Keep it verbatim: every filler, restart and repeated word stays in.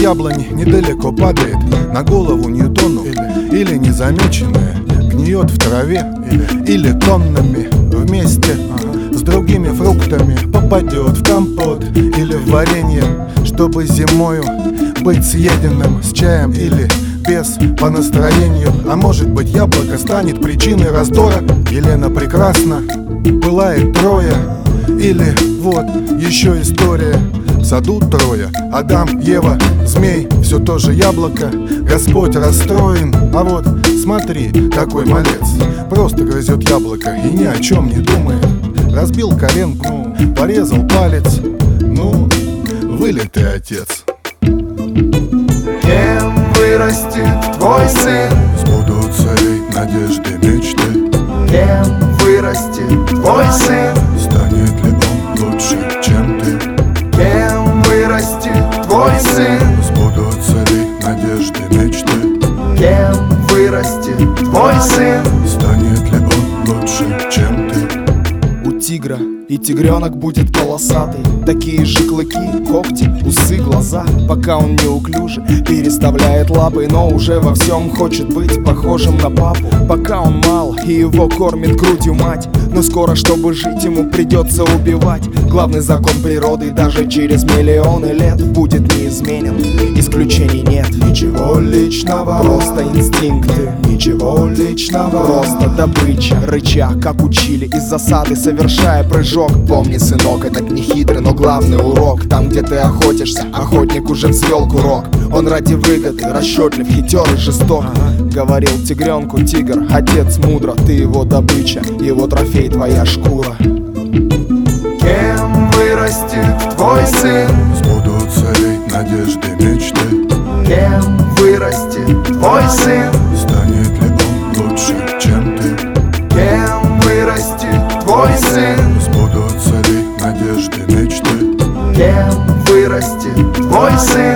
яблони недалеко падает на голову Ньютону, или, или незамеченная гниет в траве, или, или тоннами вместе ага. с другими фруктами попадет в компот или в варенье, чтобы зимою быть съеденным с чаем или без по настроению. А может быть, яблоко станет причиной раздора. Елена прекрасна, пылает Троя. Или вот еще история. В саду трое: Адам, Ева, змей, все тоже яблоко. Господь расстроен, а вот смотри, такой малец просто грызет яблоко и ни о чем не думает. Разбил коленку, порезал палец. Ну, вылитый отец. Кем вырастет твой сын? Сбудутся ли надежды, мечты? Кем вырастет твой сын? Станет ли он лучше, чем ты? Кем вырастет твой сын? Сбудутся ли надежды, мечты? Кем вырастет твой сын? Станет ли он лучше, чем ты? У тигра и тигренок будет полосатый, такие же клыки, когти, усы, глаза. Пока он неуклюже переставляет лапы, но уже во всем хочет быть похожим на папу. Пока он мал и его кормит грудью мать, но скоро, чтобы жить, ему придется убивать. Главный закон природы даже через миллионы лет будет неизменен, исключений нет. Ничего личного, просто инстинкты. Ничего личного, просто добыча. Рыча, как учили из засады, совершая прыжок. Помни, сынок, это не хитрый, но главный урок. Там, где ты охотишься, охотник уже взвел курок. Он ради выгоды расчетлив, хитер и жесток. Говорил тигренку тигр: отец мудро, ты его добыча, его трофей твоя шкура. Кем вырастет твой сын? Сбудутся ли надежды, мечты? Кем вырастет твой сын? Станет ли он лучше, чем ты? Кем вырастет твой сын? Сбудутся ли надежды, мечты? Кем вырастет твой сын?